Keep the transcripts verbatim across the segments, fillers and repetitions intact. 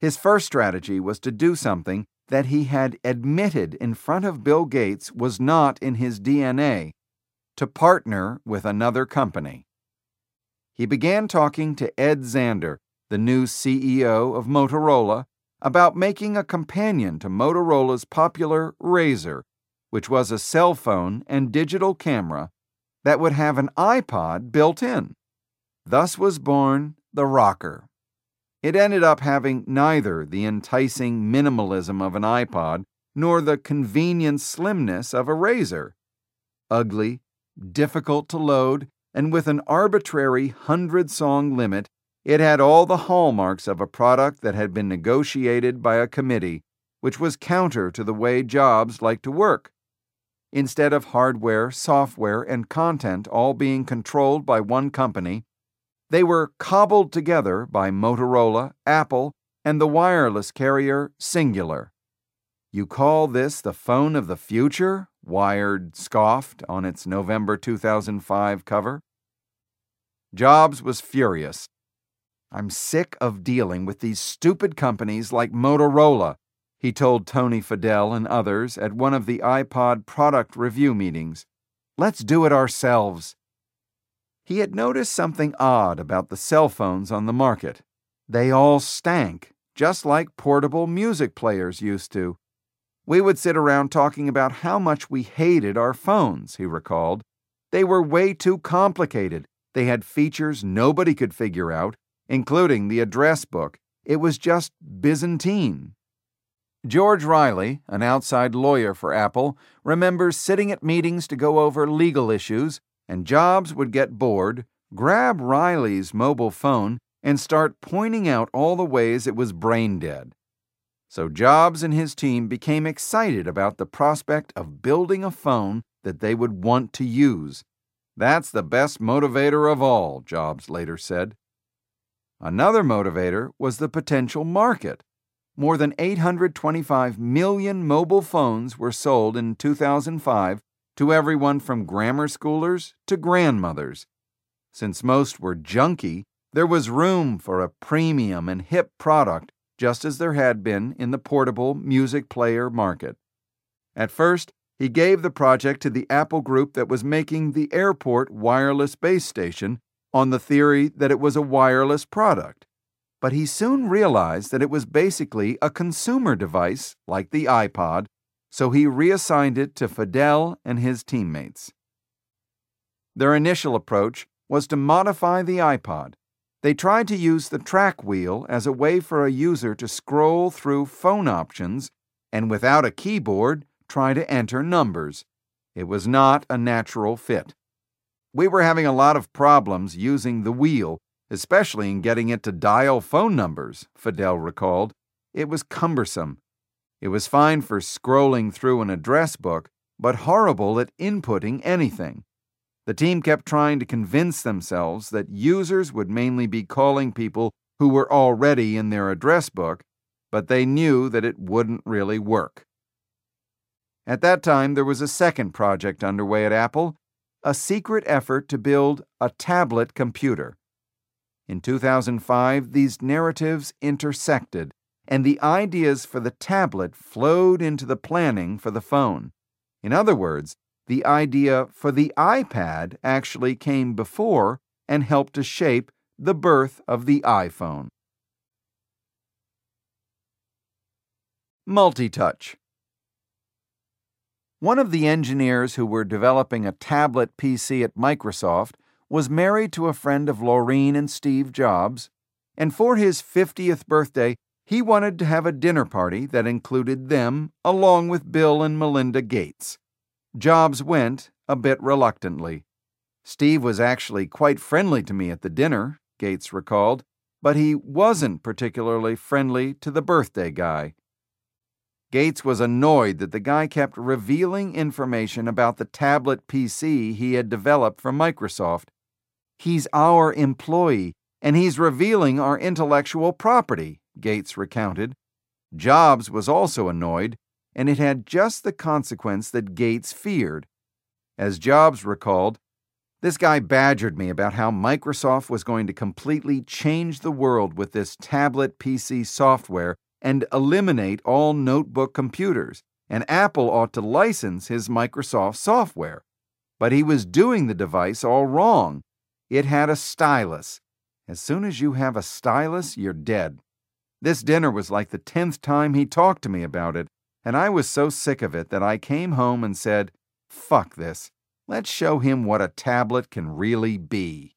His first strategy was to do something that he had admitted in front of Bill Gates was not in his D N A, to partner with another company. He began talking to Ed Zander, the new C E O of Motorola, about making a companion to Motorola's popular Razr, which was a cell phone and digital camera that would have an iPod built in. Thus was born the Rocker. It ended up having neither the enticing minimalism of an iPod nor the convenient slimness of a Razr. Ugly, difficult to load, and with an arbitrary hundred-song limit, it had all the hallmarks of a product that had been negotiated by a committee, which was counter to the way Jobs liked to work. Instead of hardware, software, and content all being controlled by one company, they were cobbled together by Motorola, Apple, and the wireless carrier Cingular. "You call this the phone of the future?" Wired scoffed on its November two thousand five cover. Jobs was furious. "I'm sick of dealing with these stupid companies like Motorola," he told Tony Fadell and others at one of the iPod product review meetings. "Let's do it ourselves." He had noticed something odd about the cell phones on the market. They all stank, just like portable music players used to. "We would sit around talking about how much we hated our phones," he recalled. "They were way too complicated. They had features nobody could figure out, including the address book. It was just Byzantine." George Riley, an outside lawyer for Apple, remembers sitting at meetings to go over legal issues, and Jobs would get bored, grab Riley's mobile phone, and start pointing out all the ways it was brain dead. So Jobs and his team became excited about the prospect of building a phone that they would want to use. "That's the best motivator of all," Jobs later said. Another motivator was the potential market. More than eight hundred twenty-five million mobile phones were sold in two thousand five to everyone from grammar schoolers to grandmothers. Since most were junky, there was room for a premium and hip product, just as there had been in the portable music player market. At first, he gave the project to the Apple group that was making the airport wireless base station on the theory that it was a wireless product. But he soon realized that it was basically a consumer device like the iPod, so he reassigned it to Fadell and his teammates. Their initial approach was to modify the iPod. They tried to use the track wheel as a way for a user to scroll through phone options and without a keyboard try to enter numbers. It was not a natural fit. "We were having a lot of problems using the wheel, especially in getting it to dial phone numbers," Fadell recalled. "It was cumbersome. It was fine for scrolling through an address book, but horrible at inputting anything. The team kept trying to convince themselves that users would mainly be calling people who were already in their address book, but they knew that it wouldn't really work." At that time, there was a second project underway at Apple, a secret effort to build a tablet computer. In two thousand five, these narratives intersected, and the ideas for the tablet flowed into the planning for the phone. In other words, the idea for the iPad actually came before and helped to shape the birth of the iPhone. Multitouch. One of the engineers who were developing a tablet P C at Microsoft was married to a friend of Laureen and Steve Jobs, and for his fiftieth birthday, he wanted to have a dinner party that included them along with Bill and Melinda Gates. Jobs went, a bit reluctantly. "Steve was actually quite friendly to me at the dinner," Gates recalled, "but he wasn't particularly friendly to the birthday guy." Gates was annoyed that the guy kept revealing information about the tablet P C he had developed for Microsoft. "He's our employee, and he's revealing our intellectual property," Gates recounted. Jobs was also annoyed, and it had just the consequence that Gates feared. As Jobs recalled, This guy badgered me about how Microsoft was going to completely change the world with this tablet P C software and eliminate all notebook computers, and Apple ought to license his Microsoft software. But he was doing the device all wrong. It had a stylus. As soon as you have a stylus, you're dead. This dinner was like the tenth time he talked to me about it, and I was so sick of it that I came home and said, "Fuck this. Let's show him what a tablet can really be."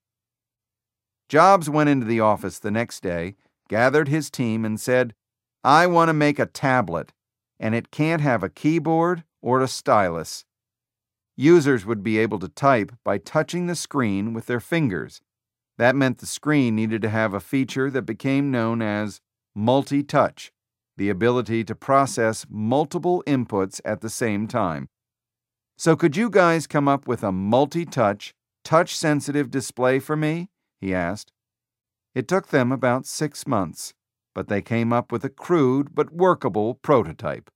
Jobs went into the office the next day, gathered his team, and said, "I want to make a tablet, and it can't have a keyboard or a stylus." Users would be able to type by touching the screen with their fingers. That meant the screen needed to have a feature that became known as multi-touch, the ability to process multiple inputs at the same time. "So could you guys come up with a multi-touch, touch-sensitive display for me?" he asked. It took them about six months, but they came up with a crude but workable prototype.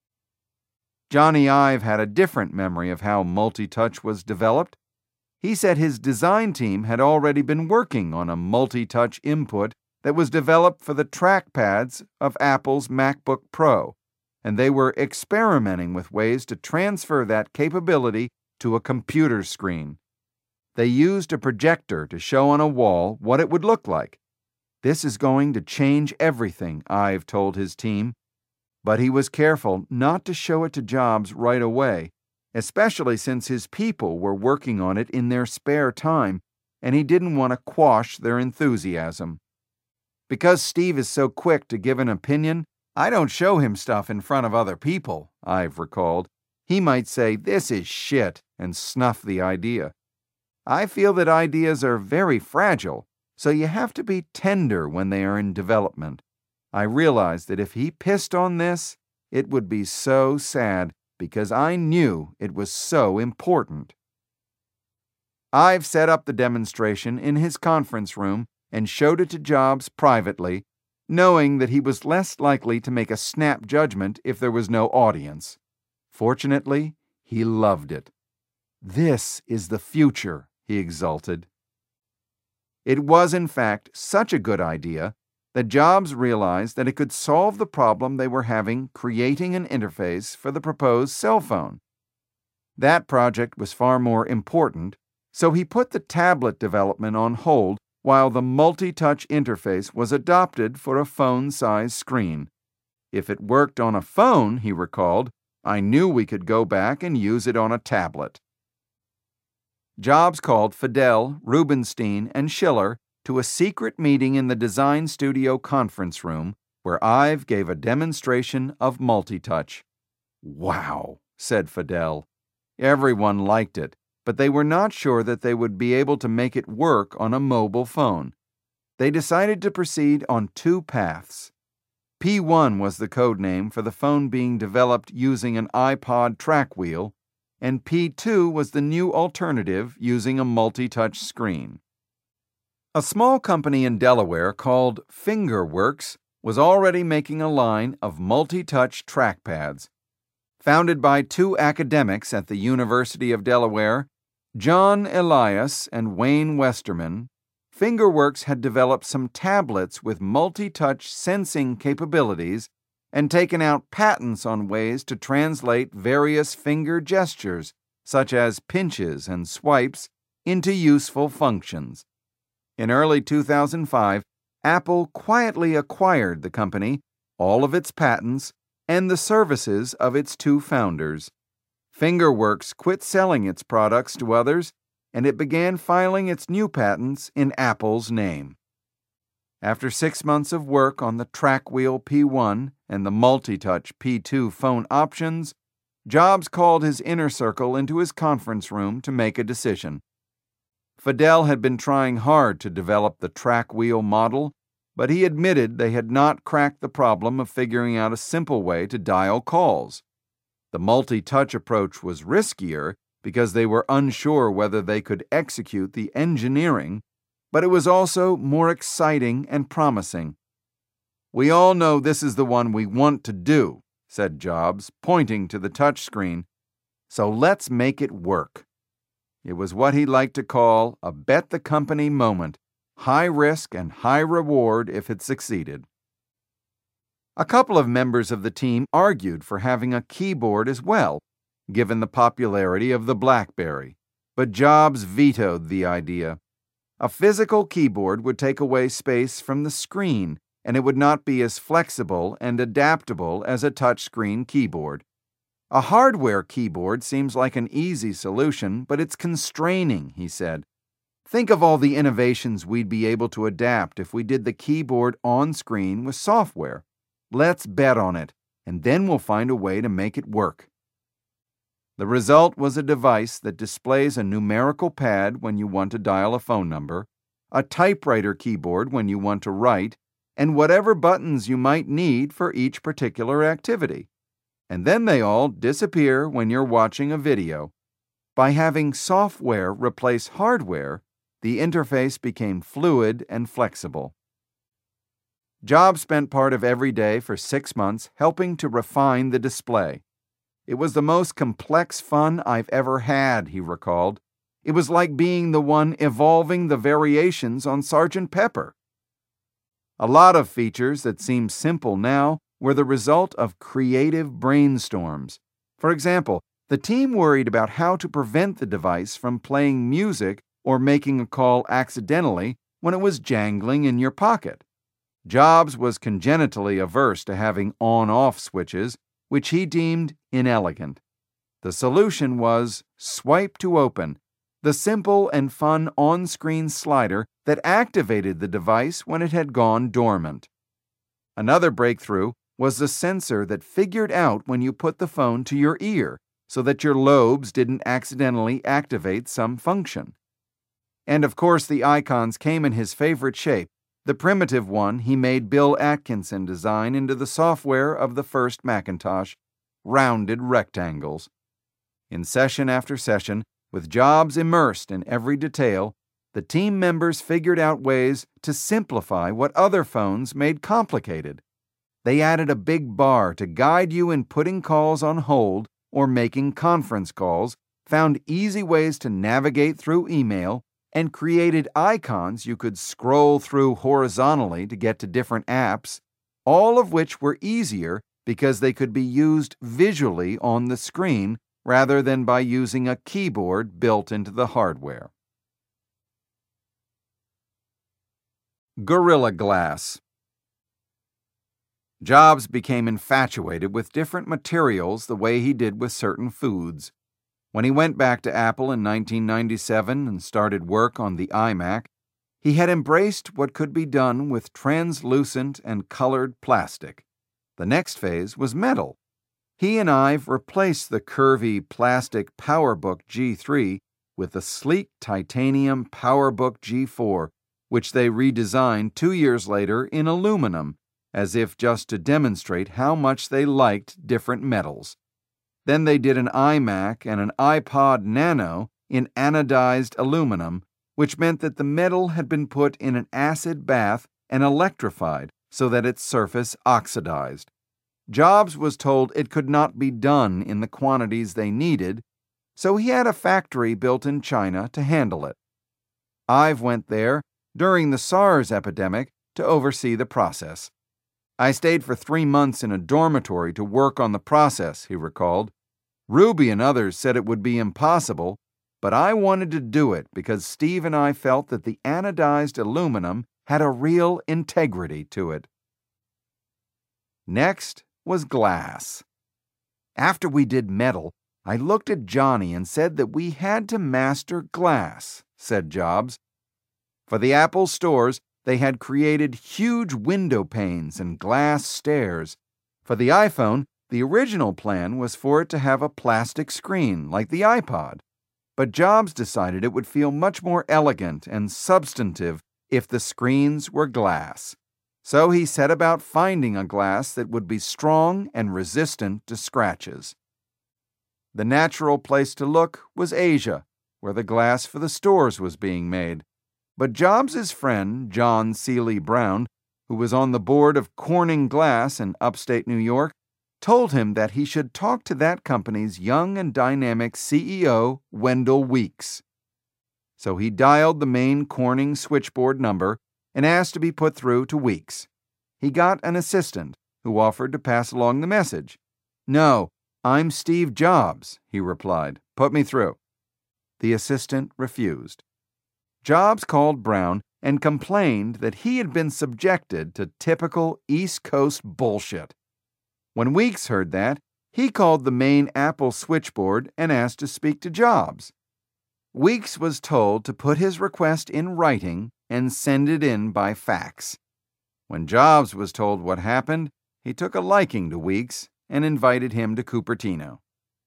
Johnny Ive had a different memory of how multi-touch was developed. He said his design team had already been working on a multi-touch input that was developed for the trackpads of Apple's MacBook Pro, and they were experimenting with ways to transfer that capability to a computer screen. They used a projector to show on a wall what it would look like. "This is going to change everything," Ive told his team. But he was careful not to show it to Jobs right away, especially since his people were working on it in their spare time, and he didn't want to quash their enthusiasm. "Because Steve is so quick to give an opinion, I don't show him stuff in front of other people," Ive recalled. "He might say, 'This is shit,' and snuff the idea. I feel that ideas are very fragile, so you have to be tender when they are in development. I realized that if he pissed on this, it would be so sad because I knew it was so important." Ive set up the demonstration in his conference room and showed it to Jobs privately, knowing that he was less likely to make a snap judgment if there was no audience. Fortunately, he loved it. "This is the future," he exulted. It was, in fact, such a good idea that Jobs realized that it could solve the problem they were having creating an interface for the proposed cell phone. That project was far more important, so he put the tablet development on hold while the multi-touch interface was adopted for a phone-sized screen. "If it worked on a phone," he recalled, "I knew we could go back and use it on a tablet." Jobs called Fadell, Rubinstein, and Schiller to a secret meeting in the design studio conference room where Ive gave a demonstration of multi-touch. "Wow," said Fadell. Everyone liked it, but they were not sure that they would be able to make it work on a mobile phone. They decided to proceed on two paths. P one was the code name for the phone being developed using an iPod track wheel, and P two was the new alternative using a multi-touch screen. A small company in Delaware called Fingerworks was already making a line of multi-touch trackpads. Founded by two academics at the University of Delaware, John Elias and Wayne Westerman, Fingerworks had developed some tablets with multi-touch sensing capabilities and taken out patents on ways to translate various finger gestures, such as pinches and swipes, into useful functions. In early two thousand five, Apple quietly acquired the company, all of its patents, and the services of its two founders. Fingerworks quit selling its products to others, and it began filing its new patents in Apple's name. After six months of work on the Trackwheel P one and the multi-touch P two phone options, Jobs called his inner circle into his conference room to make a decision. Fadell had been trying hard to develop the Trackwheel model, but he admitted they had not cracked the problem of figuring out a simple way to dial calls. The multi-touch approach was riskier because they were unsure whether they could execute the engineering, but it was also more exciting and promising. "We all know this is the one we want to do," said Jobs, pointing to the touchscreen. "So let's make it work." It was what he liked to call a bet the company moment, high risk and high reward if it succeeded. A couple of members of the team argued for having a keyboard as well, given the popularity of the BlackBerry, but Jobs vetoed the idea. A physical keyboard would take away space from the screen, and it would not be as flexible and adaptable as a touchscreen keyboard. A hardware keyboard seems like an easy solution, but it's constraining, he said. Think of all the innovations we'd be able to adapt if we did the keyboard on screen with software. Let's bet on it, and then we'll find a way to make it work. The result was a device that displays a numerical pad when you want to dial a phone number, a typewriter keyboard when you want to write, and whatever buttons you might need for each particular activity. And then they all disappear when you're watching a video. By having software replace hardware, the interface became fluid and flexible. Jobs spent part of every day for six months helping to refine the display. It was the most complex fun I've ever had, he recalled. It was like being the one evolving the variations on Sergeant Pepper. A lot of features that seem simple now were the result of creative brainstorms. For example, the team worried about how to prevent the device from playing music or making a call accidentally when it was jangling in your pocket. Jobs was congenitally averse to having on-off switches, which he deemed inelegant. The solution was Swipe to Open, the simple and fun on-screen slider that activated the device when it had gone dormant. Another breakthrough was the sensor that figured out when you put the phone to your ear so that your lobes didn't accidentally activate some function. And of course the icons came in his favorite shape, the primitive one he made Bill Atkinson design into the software of the first Macintosh, rounded rectangles. In session after session, with Jobs immersed in every detail, the team members figured out ways to simplify what other phones made complicated. They added a big bar to guide you in putting calls on hold or making conference calls, found easy ways to navigate through email, and created icons you could scroll through horizontally to get to different apps, all of which were easier because they could be used visually on the screen rather than by using a keyboard built into the hardware. Gorilla Glass. Jobs became infatuated with different materials the way he did with certain foods. When he went back to Apple in nineteen ninety-seven and started work on the iMac, he had embraced what could be done with translucent and colored plastic. The next phase was metal. He and Ive replaced the curvy plastic PowerBook G three with the sleek titanium PowerBook G four, which they redesigned two years later in aluminum, as if just to demonstrate how much they liked different metals. Then they did an iMac and an iPod Nano in anodized aluminum, which meant that the metal had been put in an acid bath and electrified so that its surface oxidized. Jobs was told it could not be done in the quantities they needed, so he had a factory built in China to handle it. Ive went there during the SARS epidemic to oversee the process. I stayed for three months in a dormitory to work on the process, he recalled. Ruby and others said it would be impossible, but I wanted to do it because Steve and I felt that the anodized aluminum had a real integrity to it. Next was glass. After we did metal, I looked at Johnny and said that we had to master glass, said Jobs. For the Apple stores, they had created huge window panes and glass stairs. For the iPhone, the original plan was for it to have a plastic screen like the iPod. But Jobs decided it would feel much more elegant and substantive if the screens were glass. So he set about finding a glass that would be strong and resistant to scratches. The natural place to look was Asia, where the glass for the stores was being made. But Jobs' friend, John Seely Brown, who was on the board of Corning Glass in upstate New York, told him that he should talk to that company's young and dynamic C E O, Wendell Weeks. so he dialed the main Corning switchboard number and asked to be put through to Weeks. He got an assistant who offered to pass along the message. "No, I'm Steve Jobs," he replied. "Put me through." The assistant refused. Jobs called Brown and complained that he had been subjected to typical East Coast bullshit. When Weeks heard that, he called the main Apple switchboard and asked to speak to Jobs. Weeks was told to put his request in writing and send it in by fax. When Jobs was told what happened, he took a liking to Weeks and invited him to Cupertino.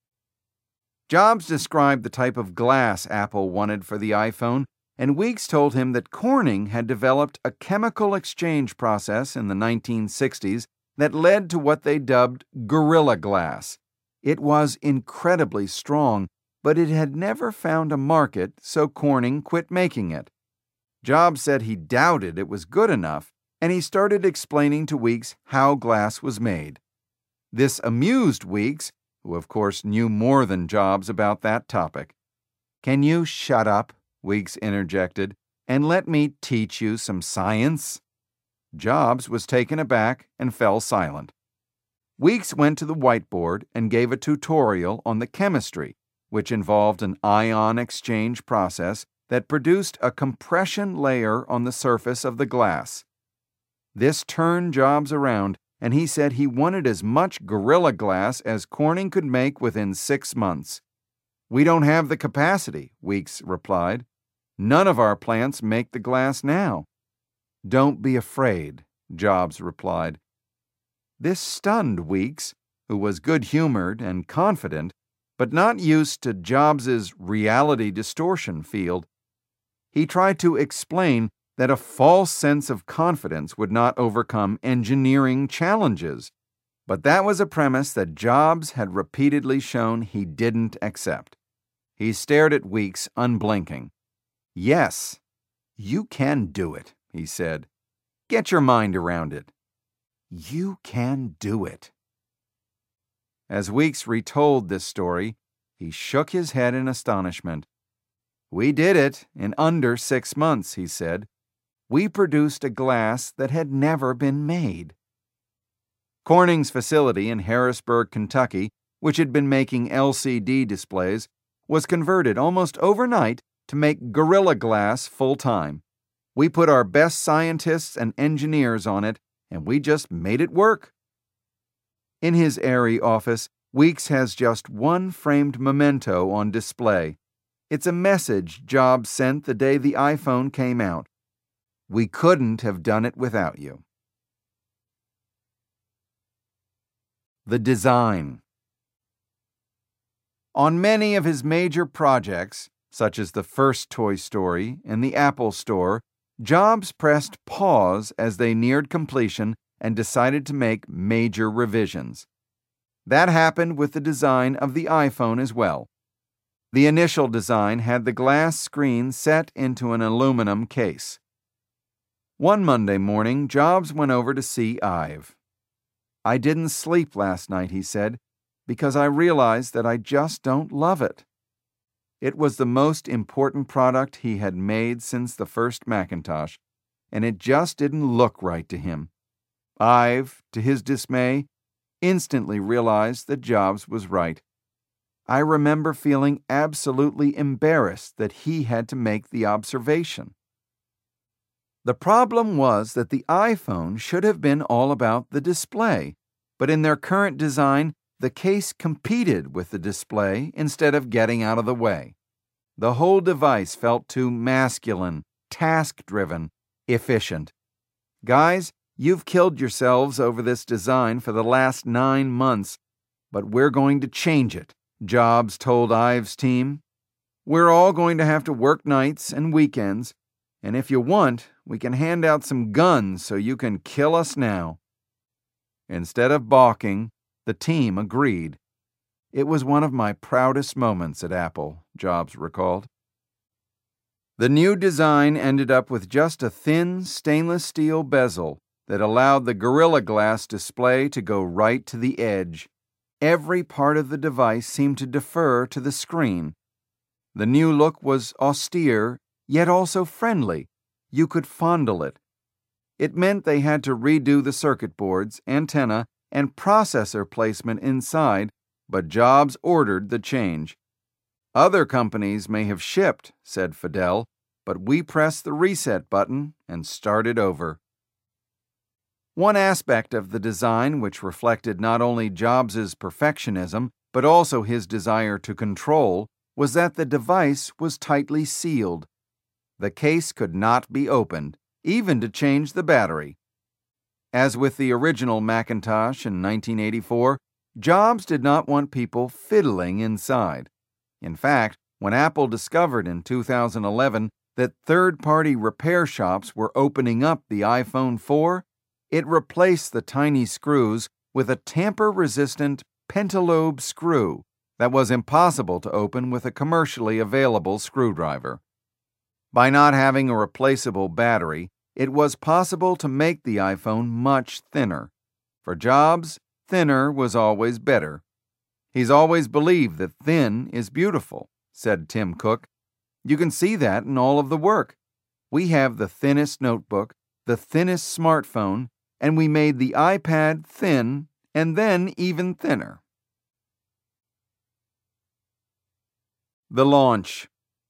Jobs described the type of glass Apple wanted for the iPhone, and Weeks told him that Corning had developed a chemical exchange process in the nineteen sixties that led to what they dubbed Gorilla Glass. It was incredibly strong, but it had never found a market, so Corning quit making it. Jobs said he doubted it was good enough, and he started explaining to Weeks how glass was made. This amused Weeks, who of course knew more than Jobs about that topic. "Can you shut up?" Weeks interjected, "and let me teach you some science?" Jobs was taken aback and fell silent. Weeks went to the whiteboard and gave a tutorial on the chemistry, which involved an ion exchange process that produced a compression layer on the surface of the glass. This turned Jobs around, and he said he wanted as much Gorilla Glass as Corning could make within six months. "We don't have the capacity," Weeks replied. "None of our plants make the glass now." "Don't be afraid," Jobs replied. This stunned Weeks, who was good-humored and confident, but not used to Jobs's reality distortion field. He tried to explain that a false sense of confidence would not overcome engineering challenges, but that was a premise that Jobs had repeatedly shown he didn't accept. He stared at Weeks, unblinking. "Yes, you can do it," he said. "Get your mind around it. You can do it." As Weeks retold this story, he shook his head in astonishment. "We did it in under six months," he said. "We produced a glass that had never been made." Corning's facility in Harrisburg, Kentucky, which had been making L C D displays, was converted almost overnight to make Gorilla Glass full-time. We put our best scientists and engineers on it, and we just made it work. In his airy office, Weeks has just one framed memento on display. It's a message Jobs sent the day the iPhone came out. "We couldn't have done it without you." The design. On many of his major projects, such as the first Toy Story and the Apple Store, Jobs pressed pause as they neared completion and decided to make major revisions. That happened with the design of the iPhone as well. The initial design had the glass screen set into an aluminum case. One Monday morning, Jobs went over to see Ive. "I didn't sleep last night," he said, "because I realized that I just don't love it." It was the most important product he had made since the first Macintosh, and it just didn't look right to him. Ive, to his dismay, instantly realized that Jobs was right. I remember feeling absolutely embarrassed that he had to make the observation. The problem was that the iPhone should have been all about the display, but in their current design, the case competed with the display instead of getting out of the way. The whole device felt too masculine, task-driven, efficient. "Guys, you've killed yourselves over this design for the last nine months, but we're going to change it," Jobs told Ive's team. "We're all going to have to work nights and weekends, and if you want, we can hand out some guns so you can kill us now." Instead of balking, the team agreed. "It was one of my proudest moments at Apple," Jobs recalled. The new design ended up with just a thin stainless steel bezel that allowed the Gorilla Glass display to go right to the edge. Every part of the device seemed to defer to the screen. The new look was austere yet also friendly. You could fondle it. It meant they had to redo the circuit boards, antenna, and processor placement inside, but Jobs ordered the change. Other companies may have shipped, said Fadell, but we pressed the reset button and started over. One aspect of the design which reflected not only Jobs' perfectionism, but also his desire to control, was that the device was tightly sealed. The case could not be opened, even to change the battery. As with the original Macintosh in nineteen eighty-four, Jobs did not want people fiddling inside. In fact, when Apple discovered in two thousand eleven that third-party repair shops were opening up the iPhone four, it replaced the tiny screws with a tamper-resistant pentalobe screw that was impossible to open with a commercially available screwdriver. By not having a replaceable battery, it was possible to make the iPhone much thinner. For Jobs, thinner was always better. He's always believed that thin is beautiful, said Tim Cook. You can see that in all of the work. We have the thinnest notebook, the thinnest smartphone, and we made the iPad thin and then even thinner. The launch.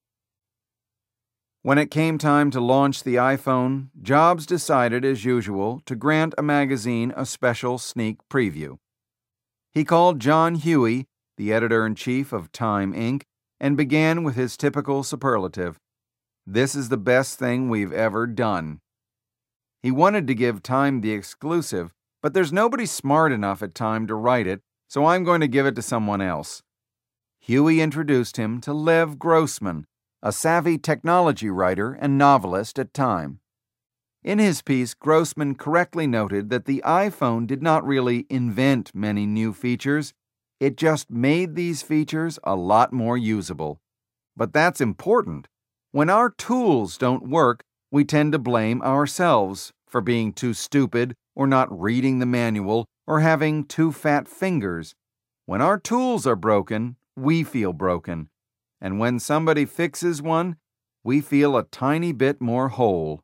When it came time to launch the iPhone, Jobs decided, as usual, to grant a magazine a special sneak preview. He called John Huey, the editor-in-chief of Time Incorporated, and began with his typical superlative. This is the best thing we've ever done. He wanted to give Time the exclusive, but there's nobody smart enough at Time to write it, so I'm going to give it to someone else. Huey introduced him to Lev Grossman, a savvy technology writer and novelist at Time. In his piece, Grossman correctly noted that the iPhone did not really invent many new features, it just made these features a lot more usable. But that's important. When our tools don't work, we tend to blame ourselves for being too stupid or not reading the manual or having too fat fingers. When our tools are broken, we feel broken. And when somebody fixes one, we feel a tiny bit more whole.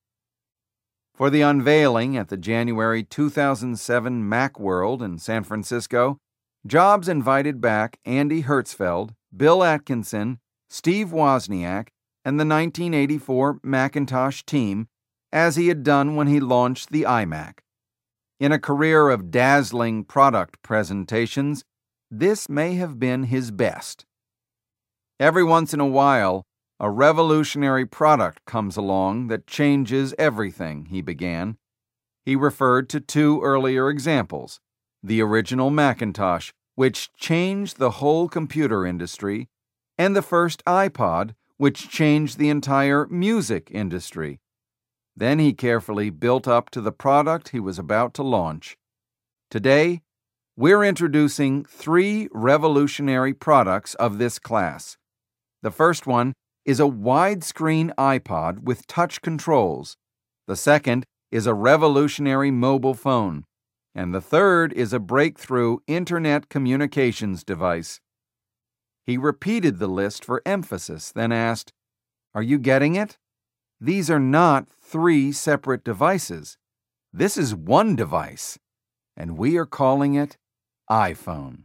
For the unveiling at the January two thousand seven Macworld in San Francisco, Jobs invited back Andy Hertzfeld, Bill Atkinson, Steve Wozniak, and the nineteen eighty-four Macintosh team, as he had done when he launched the iMac. In a career of dazzling product presentations, this may have been his best. Every once in a while, a revolutionary product comes along that changes everything, he began. He referred to two earlier examples, the original Macintosh, which changed the whole computer industry, and the first iPod, which changed the entire music industry. Then he carefully built up to the product he was about to launch. Today, we're introducing three revolutionary products of this class. The first one is a widescreen iPod with touch controls. The second is a revolutionary mobile phone. And the third is a breakthrough internet communications device. He repeated the list for emphasis, then asked, "Are you getting it? These are not three separate devices. This is one device, and we are calling it iPhone."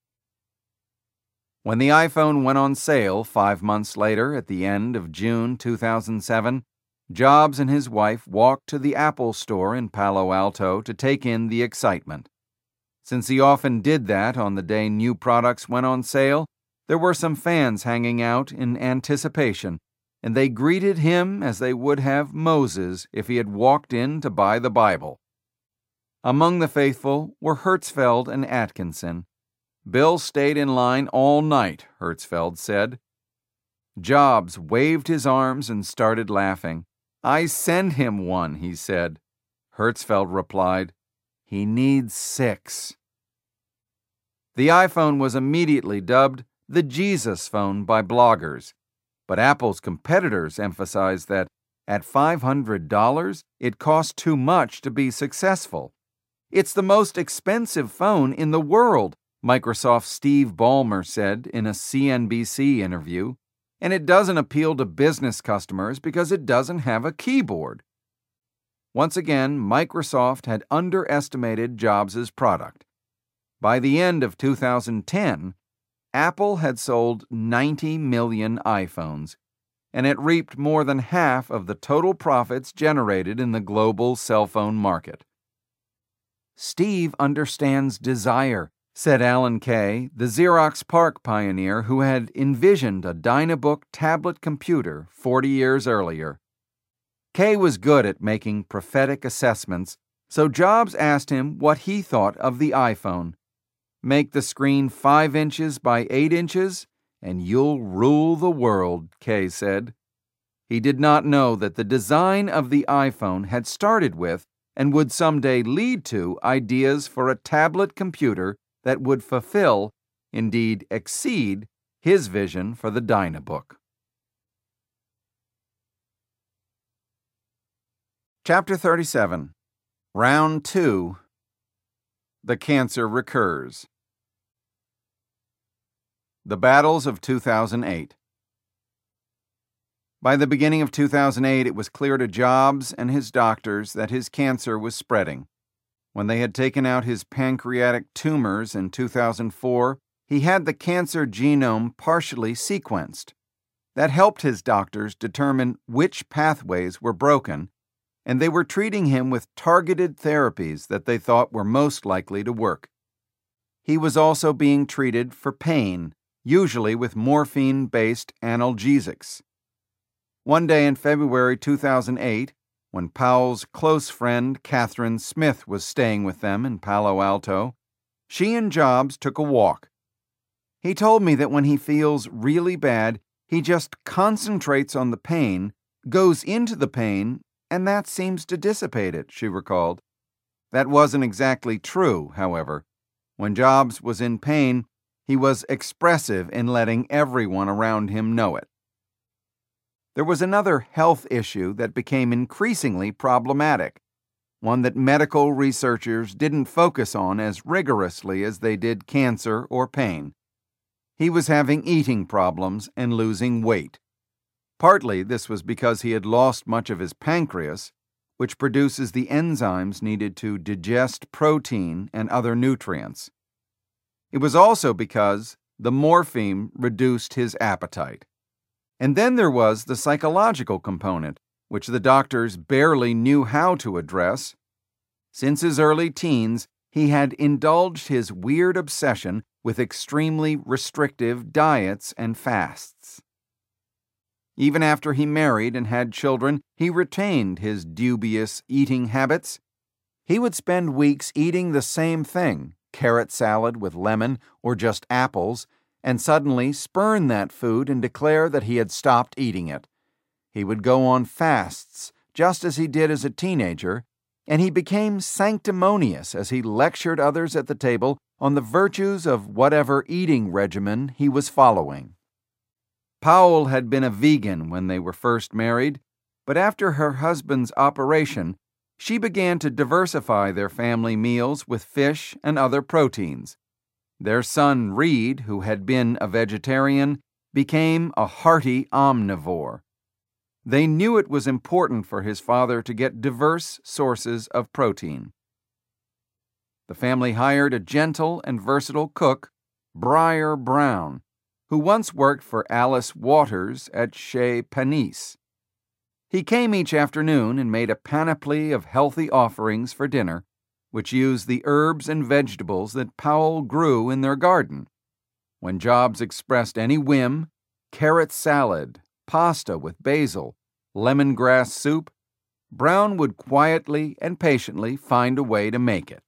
When the iPhone went on sale five months later at the end of June two thousand seven, Jobs and his wife walked to the Apple store in Palo Alto to take in the excitement. Since he often did that on the day new products went on sale, there were some fans hanging out in anticipation, and they greeted him as they would have Moses if he had walked in to buy the Bible. Among the faithful were Hertzfeld and Atkinson. Bill stayed in line all night, Hertzfeld said. Jobs waved his arms and started laughing. "I send him one," he said. Hertzfeld replied, "He needs six." The iPhone was immediately dubbed the Jesus phone by bloggers, but Apple's competitors emphasized that at five hundred dollars, it cost too much to be successful. "It's the most expensive phone in the world," Microsoft's Steve Ballmer said in a C N B C interview, and it doesn't appeal to business customers because it doesn't have a keyboard. Once again, Microsoft had underestimated Jobs' product. By the end of two thousand ten, Apple had sold ninety million iPhones, and it reaped more than half of the total profits generated in the global cell phone market. "Steve understands desire," said Alan Kay, the Xerox PARC pioneer who had envisioned a Dynabook tablet computer forty years earlier. Kay was good at making prophetic assessments, so Jobs asked him what he thought of the iPhone. "Make the screen five inches by eight inches, and you'll rule the world," Kay said. He did not know that the design of the iPhone had started with and would someday lead to ideas for a tablet computer that would fulfill, indeed exceed, his vision for the Dynabook. Chapter thirty-seven. Round two. The Cancer Recurs. The Battles of two thousand eight. By the beginning of two thousand eight, it was clear to Jobs and his doctors that his cancer was spreading. When they had taken out his pancreatic tumors in two thousand four, he had the cancer genome partially sequenced. That helped his doctors determine which pathways were broken, and they were treating him with targeted therapies that they thought were most likely to work. He was also being treated for pain, usually with morphine-based analgesics. One day in February two thousand eight, when Powell's close friend Catherine Smith was staying with them in Palo Alto, she and Jobs took a walk. "He told me that when he feels really bad, he just concentrates on the pain, goes into the pain, and that seems to dissipate it," she recalled. That wasn't exactly true, however. When Jobs was in pain, he was expressive in letting everyone around him know it. There was another health issue that became increasingly problematic, one that medical researchers didn't focus on as rigorously as they did cancer or pain. He was having eating problems and losing weight. Partly this was because he had lost much of his pancreas, which produces the enzymes needed to digest protein and other nutrients. It was also because the morphine reduced his appetite. And then there was the psychological component, which the doctors barely knew how to address. Since his early teens, he had indulged his weird obsession with extremely restrictive diets and fasts. Even after he married and had children, he retained his dubious eating habits. He would spend weeks eating the same thing, carrot salad with lemon or just apples, and suddenly spurn that food and declare that he had stopped eating it. He would go on fasts, just as he did as a teenager, and he became sanctimonious as he lectured others at the table on the virtues of whatever eating regimen he was following. Powell had been a vegan when they were first married, but after her husband's operation, she began to diversify their family meals with fish and other proteins. Their son Reed, who had been a vegetarian, became a hearty omnivore. They knew it was important for his father to get diverse sources of protein. The family hired a gentle and versatile cook, Briar Brown, who once worked for Alice Waters at Chez Panisse. He came each afternoon and made a panoply of healthy offerings for dinner, which used the herbs and vegetables that Powell grew in their garden. When Jobs expressed any whim, carrot salad, pasta with basil, lemongrass soup, Brown would quietly and patiently find a way to make it.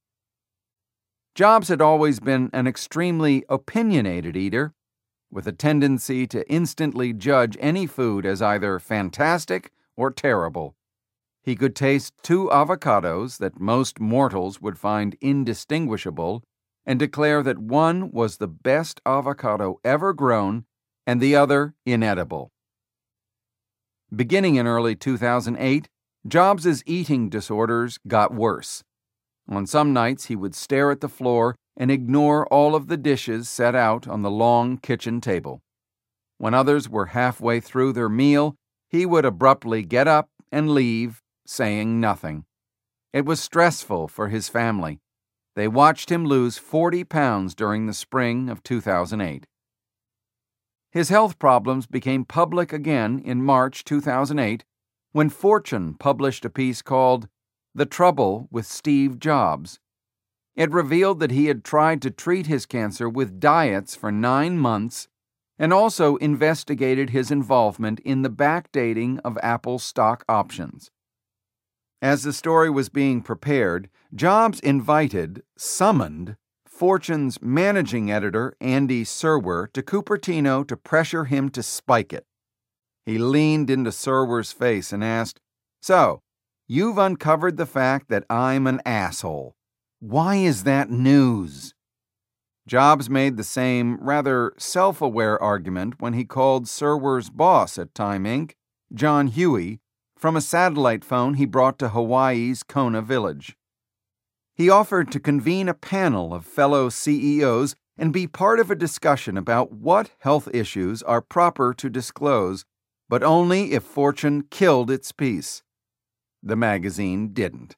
Jobs had always been an extremely opinionated eater, with a tendency to instantly judge any food as either fantastic or terrible. He could taste two avocados that most mortals would find indistinguishable and declare that one was the best avocado ever grown and the other inedible. Beginning in early two thousand eight, Jobs's eating disorders got worse. On some nights he would stare at the floor and ignore all of the dishes set out on the long kitchen table. When others were halfway through their meal, he would abruptly get up and leave, saying nothing. It was stressful for his family. They watched him lose forty pounds during the spring of two thousand eight. His health problems became public again in March two thousand eight when Fortune published a piece called The Trouble with Steve Jobs. It revealed that he had tried to treat his cancer with diets for nine months and also investigated his involvement in the backdating of Apple stock options. As the story was being prepared, Jobs invited, summoned, Fortune's managing editor, Andy Serwer, to Cupertino to pressure him to spike it. He leaned into Serwer's face and asked, "So, you've uncovered the fact that I'm an asshole. Why is that news?" Jobs made the same rather self-aware argument when he called Serwer's boss at Time Incorporated, John Huey, from a satellite phone he brought to Hawaii's Kona Village. He offered to convene a panel of fellow C E Os and be part of a discussion about what health issues are proper to disclose, but only if Fortune killed its piece. The magazine didn't.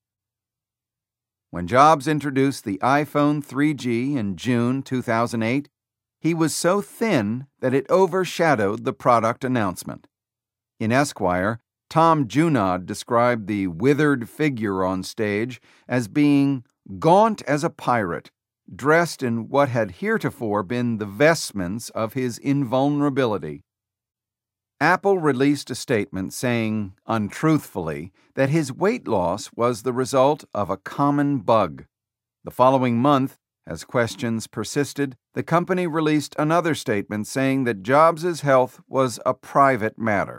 When Jobs introduced the iPhone three G in June two thousand eight, he was so thin that it overshadowed the product announcement. In Esquire, Tom Junod described the withered figure on stage as being gaunt as a pirate, dressed in what had heretofore been the vestments of his invulnerability. Apple released a statement saying, untruthfully, that his weight loss was the result of a common bug. The following month, as questions persisted, the company released another statement saying that Jobs' health was a private matter.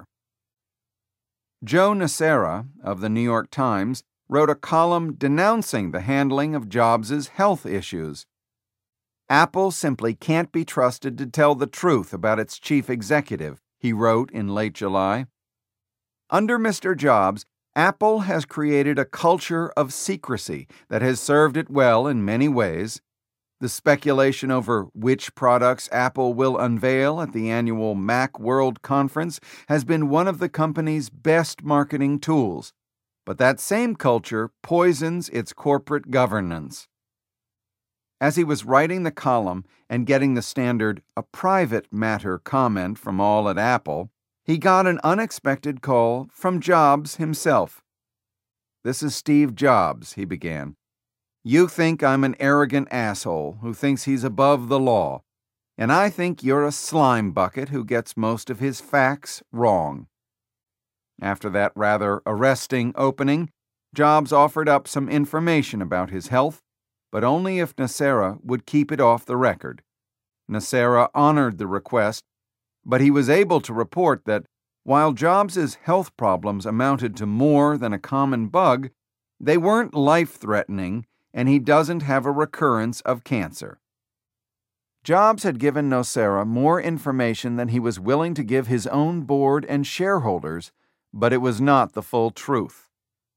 Joe Nocera of the New York Times wrote a column denouncing the handling of Jobs' health issues. Apple simply can't be trusted to tell the truth about its chief executive, he wrote in late July. Under Mister Jobs, Apple has created a culture of secrecy that has served it well in many ways. The speculation over which products Apple will unveil at the annual Mac World Conference has been one of the company's best marketing tools, but that same culture poisons its corporate governance. As he was writing the column and getting the standard "a private matter" comment from all at Apple, he got an unexpected call from Jobs himself. "This is Steve Jobs," he began. "You think I'm an arrogant asshole who thinks he's above the law, and I think you're a slime bucket who gets most of his facts wrong." After that rather arresting opening, Jobs offered up some information about his health, but only if Nocera would keep it off the record. Nocera honored the request, but he was able to report that while Jobs' health problems amounted to more than a common bug, they weren't life-threatening, and he doesn't have a recurrence of cancer. Jobs had given Nocera more information than he was willing to give his own board and shareholders, but it was not the full truth.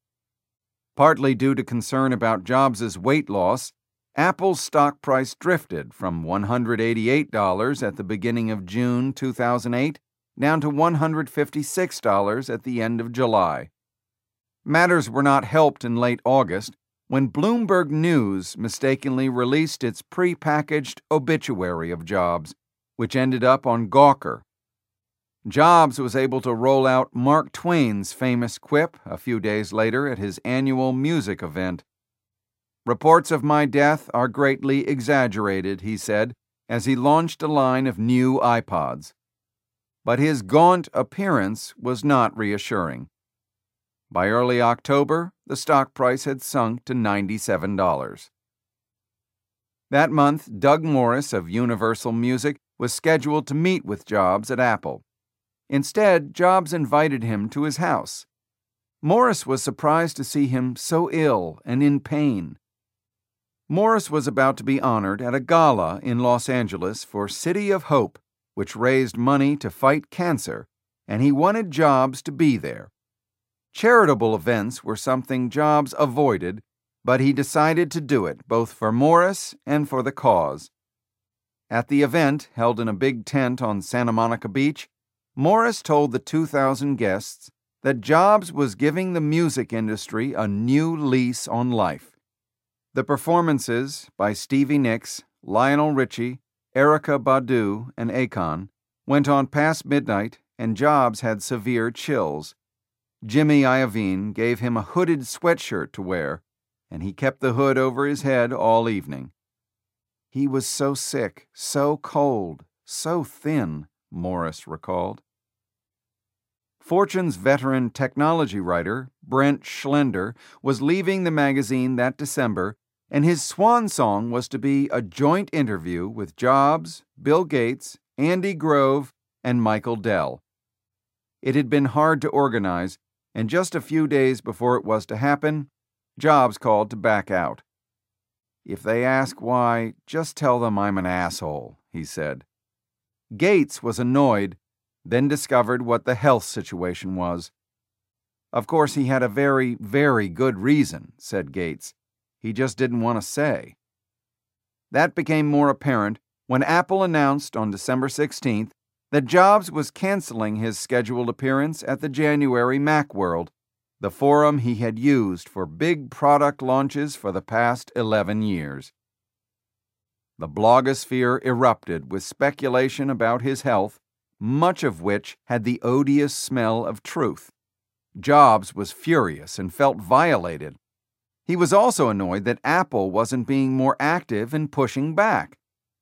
Partly due to concern about Jobs' weight loss, Apple's stock price drifted from one hundred eighty-eight dollars at the beginning of June two thousand eight down to one hundred fifty-six dollars at the end of July. Matters were not helped in late August when Bloomberg News mistakenly released its pre-packaged obituary of Jobs, which ended up on Gawker. Jobs was able to roll out Mark Twain's famous quip a few days later at his annual music event. "Reports of my death are greatly exaggerated," he said, as he launched a line of new iPods. But his gaunt appearance was not reassuring. By early October, the stock price had sunk to ninety-seven dollars. That month, Doug Morris of Universal Music was scheduled to meet with Jobs at Apple. Instead, Jobs invited him to his house. Morris was surprised to see him so ill and in pain. Morris was about to be honored at a gala in Los Angeles for City of Hope, which raised money to fight cancer, and he wanted Jobs to be there. Charitable events were something Jobs avoided, but he decided to do it both for Morris and for the cause. At the event, held in a big tent on Santa Monica Beach, Morris told the two thousand guests that Jobs was giving the music industry a new lease on life. The performances by Stevie Nicks, Lionel Richie, Erykah Badu, and Akon went on past midnight, and Jobs had severe chills. Jimmy Iovine gave him a hooded sweatshirt to wear, and he kept the hood over his head all evening. He was so sick, so cold, so thin, Morris recalled. Fortune's veteran technology writer, Brent Schlender, was leaving the magazine that December, and his swan song was to be a joint interview with Jobs, Bill Gates, Andy Grove, and Michael Dell. It had been hard to organize, and just a few days before it was to happen, Jobs called to back out. "If they ask why, just tell them I'm an asshole," he said. Gates was annoyed, then discovered what the health situation was. "Of course, he had a very, very good reason," said Gates. "He just didn't want to say." That became more apparent when Apple announced on December sixteenth that Jobs was canceling his scheduled appearance at the January Macworld, the forum he had used for big product launches for the past eleven years. The blogosphere erupted with speculation about his health, much of which had the odious smell of truth. Jobs was furious and felt violated. He was also annoyed that Apple wasn't being more active in pushing back.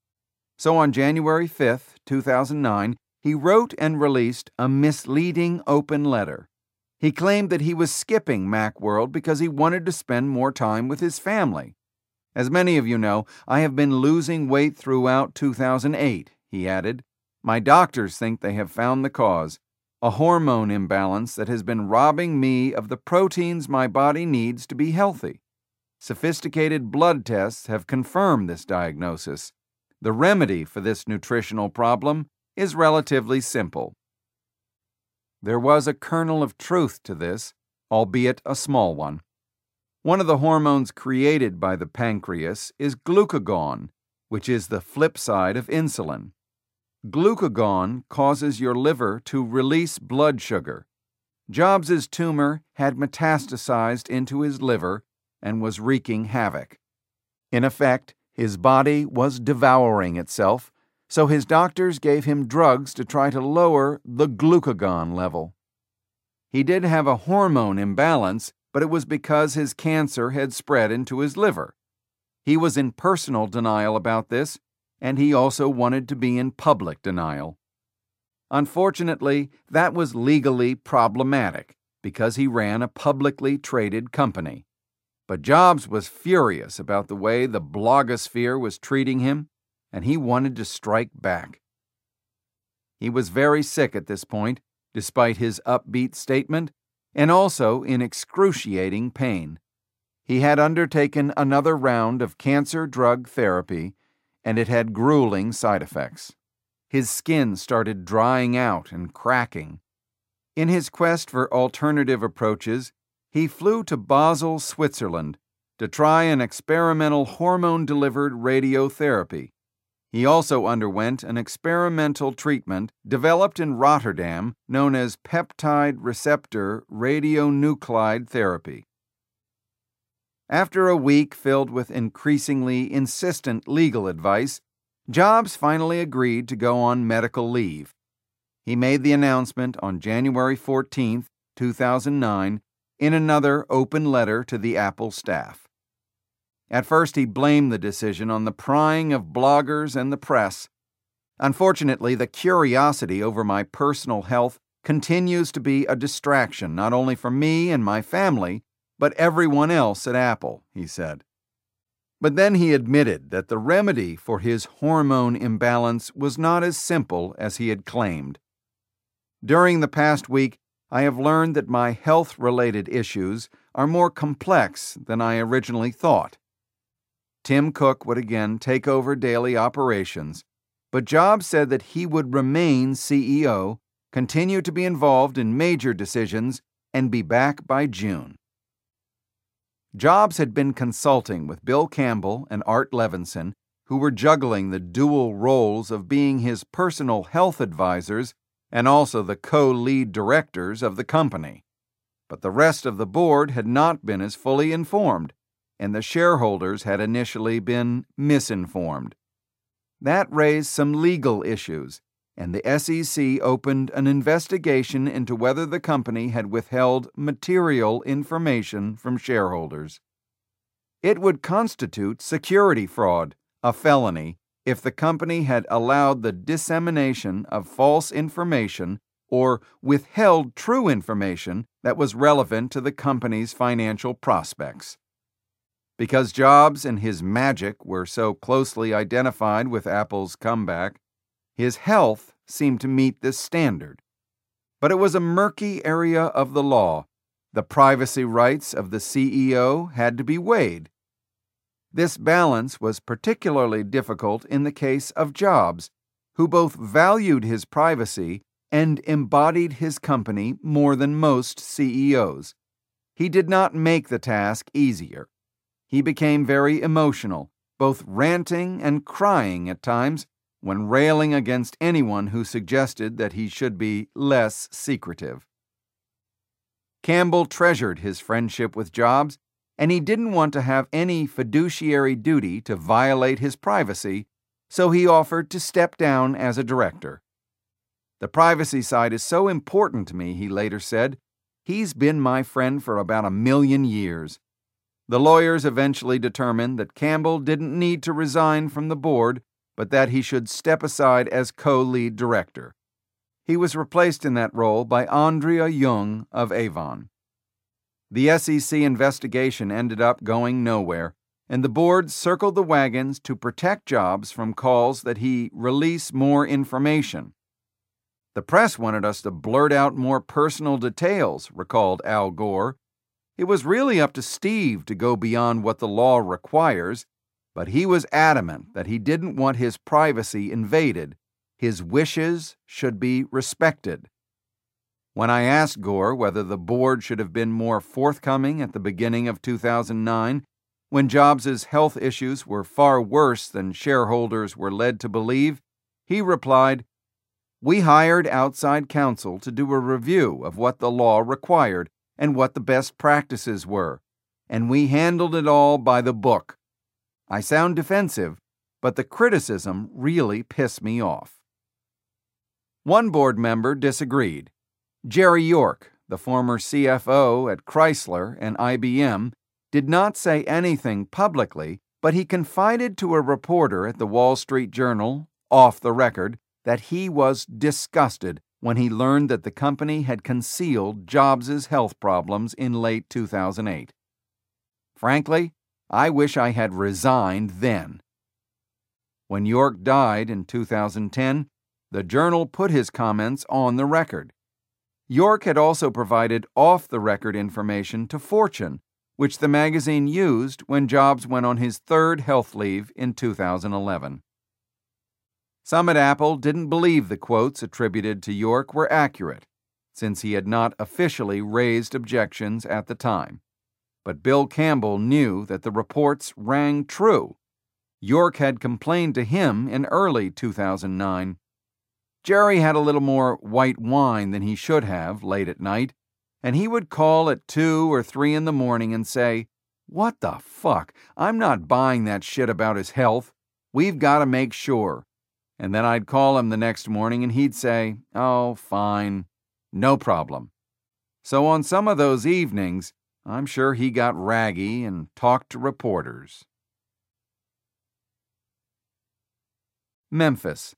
So on January fifth, two thousand nine, he wrote and released a misleading open letter. He claimed that he was skipping Macworld because he wanted to spend more time with his family. "As many of you know, I have been losing weight throughout two thousand eight, he added. "My doctors think they have found the cause, a hormone imbalance that has been robbing me of the proteins my body needs to be healthy. Sophisticated blood tests have confirmed this diagnosis. The remedy for this nutritional problem is relatively simple." There was a kernel of truth to this, albeit a small one. One of the hormones created by the pancreas is glucagon, which is the flip side of insulin. Glucagon causes your liver to release blood sugar. Jobs's tumor had metastasized into his liver and was wreaking havoc. In effect, his body was devouring itself, so his doctors gave him drugs to try to lower the glucagon level. He did have a hormone imbalance, but it was because his cancer had spread into his liver. He was in personal denial about this, and he also wanted to be in public denial. Unfortunately, that was legally problematic because he ran a publicly traded company. But Jobs was furious about the way the blogosphere was treating him, and he wanted to strike back. He was very sick at this point, despite his upbeat statement, and also in excruciating pain. He had undertaken another round of cancer drug therapy, and it had grueling side effects. His skin started drying out and cracking. In his quest for alternative approaches, he flew to Basel, Switzerland, to try an experimental hormone-delivered radiotherapy. He also underwent an experimental treatment developed in Rotterdam known as peptide receptor radionuclide therapy. After a week filled with increasingly insistent legal advice, Jobs finally agreed to go on medical leave. He made the announcement on January fourteenth, two thousand nine, in another open letter to the Apple staff. At first, he blamed the decision on the prying of bloggers and the press. "Unfortunately, the curiosity over my personal health continues to be a distraction not only for me and my family, but everyone else at Apple," he said. But then he admitted that the remedy for his hormone imbalance was not as simple as he had claimed. "During the past week, I have learned that my health-related issues are more complex than I originally thought." Tim Cook would again take over daily operations, but Jobs said that he would remain C E O, continue to be involved in major decisions, and be back by June. Jobs had been consulting with Bill Campbell and Art Levinson, who were juggling the dual roles of being his personal health advisors and also the co-lead directors of the company. But the rest of the board had not been as fully informed, and the shareholders had initially been misinformed. That raised some legal issues, and the S E C opened an investigation into whether the company had withheld material information from shareholders. It would constitute security fraud, a felony, if the company had allowed the dissemination of false information or withheld true information that was relevant to the company's financial prospects. Because Jobs and his magic were so closely identified with Apple's comeback, his health seemed to meet this standard. But it was a murky area of the law. The privacy rights of the C E O had to be weighed. This balance was particularly difficult in the case of Jobs, who both valued his privacy and embodied his company more than most C E Os. He did not make the task easier. He became very emotional, both ranting and crying at times, when railing against anyone who suggested that he should be less secretive. Campbell treasured his friendship with Jobs, and he didn't want to have any fiduciary duty to violate his privacy, so he offered to step down as a director. The privacy side is so important to me, he later said. He's been my friend for about a million years. The lawyers eventually determined that Campbell didn't need to resign from the board, but that he should step aside as co-lead director. He was replaced in that role by Andrea Jung of Avon. The S E C investigation ended up going nowhere, and the board circled the wagons to protect Jobs from calls that he release more information. The press wanted us to blurt out more personal details, recalled Al Gore. It was really up to Steve to go beyond what the law requires, but he was adamant that he didn't want his privacy invaded. His wishes should be respected. When I asked Gore whether the board should have been more forthcoming at the beginning of two thousand nine, when Jobs' health issues were far worse than shareholders were led to believe, he replied, "We hired outside counsel to do a review of what the law required and what the best practices were, and we handled it all by the book. I sound defensive, but the criticism really pissed me off." One board member disagreed. Jerry York, the former C F O at Chrysler and I B M, did not say anything publicly, but he confided to a reporter at the Wall Street Journal, off the record, that he was disgusted when he learned that the company had concealed Jobs' health problems in late two thousand eight. "Frankly, I wish I had resigned then." When York died in two thousand ten, the Journal put his comments on the record. York had also provided off-the-record information to Fortune, which the magazine used when Jobs went on his third health leave in two thousand eleven. Some at Apple didn't believe the quotes attributed to York were accurate, since he had not officially raised objections at the time. But Bill Campbell knew that the reports rang true. York had complained to him in early two thousand nine. Jerry had a little more white wine than he should have late at night, and he would call at two or three in the morning and say, "What the fuck? I'm not buying that shit about his health. We've got to make sure." And then I'd call him the next morning and he'd say, "Oh, fine, no problem." So on some of those evenings, I'm sure he got raggy and talked to reporters. Memphis.